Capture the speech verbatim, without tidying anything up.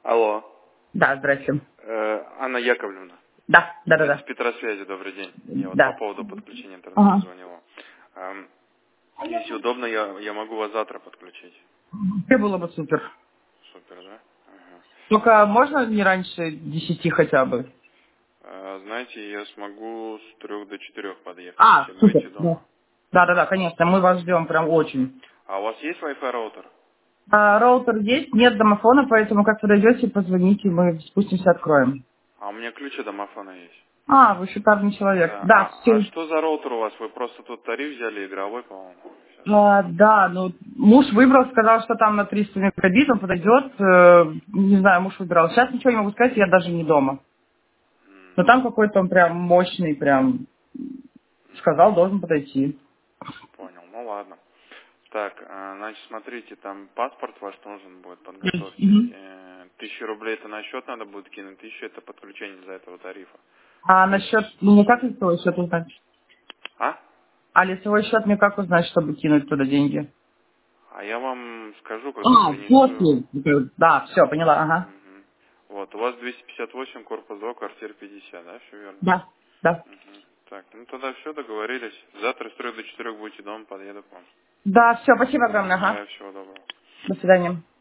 Алло. Да, здрасте. Э, Анна Яковлевна. Да, да, да, да. С Петросвязи, добрый день. Я вот Да. по поводу подключения интернета Ага. звонил. Эм, Если удобно, я, я могу вас завтра подключить. Все было бы супер. Супер, да? Ага. Только можно не раньше десяти хотя бы? Э, Знаете, я смогу с трех до четырех подъехать, А, если будете супер. дома. Да. Да, да, да, конечно, мы вас ждем прям очень. А у вас есть Wi-Fi роутер? А, роутер есть, нет домофона, поэтому как подойдете, позвоните, мы спустимся, откроем. А у меня ключ от домофона есть. А, вы шикарный человек. Да. Да, А, а все. что за роутер у вас? Вы просто тут тариф взяли, игровой, по-моему. Сейчас. А, да, ну, муж выбрал, сказал, что там на триста мегабит он подойдет. Э, не знаю, муж выбирал. Сейчас ничего не могу сказать, я даже не дома. Но М, там какой-то он прям мощный, прям сказал, должен подойти. Понял, ну ладно. Так, э, значит, смотрите, там паспорт ваш нужен будет, подготовьте. Мгм. Э, Тысячу рублей это на счет надо будет кинуть, тысячу это подключение за этого тарифа. А То насчет, есть, ну, как лицевой счет узнать? а? А лицевой счет мне как узнать, чтобы кинуть туда деньги? А я вам скажу, когда А, принесу. после. Да, все, поняла, ага. Мгм. Вот, у вас двести пятьдесят восемь, корпус два, квартира пятьдесят, да, все верно? Да, да. Мгм. Так, ну тогда все, договорились. Завтра с трех до четырех будете дома, подъеду к вам. Да, все, спасибо огромное, ага. Да, всего доброго. До свидания.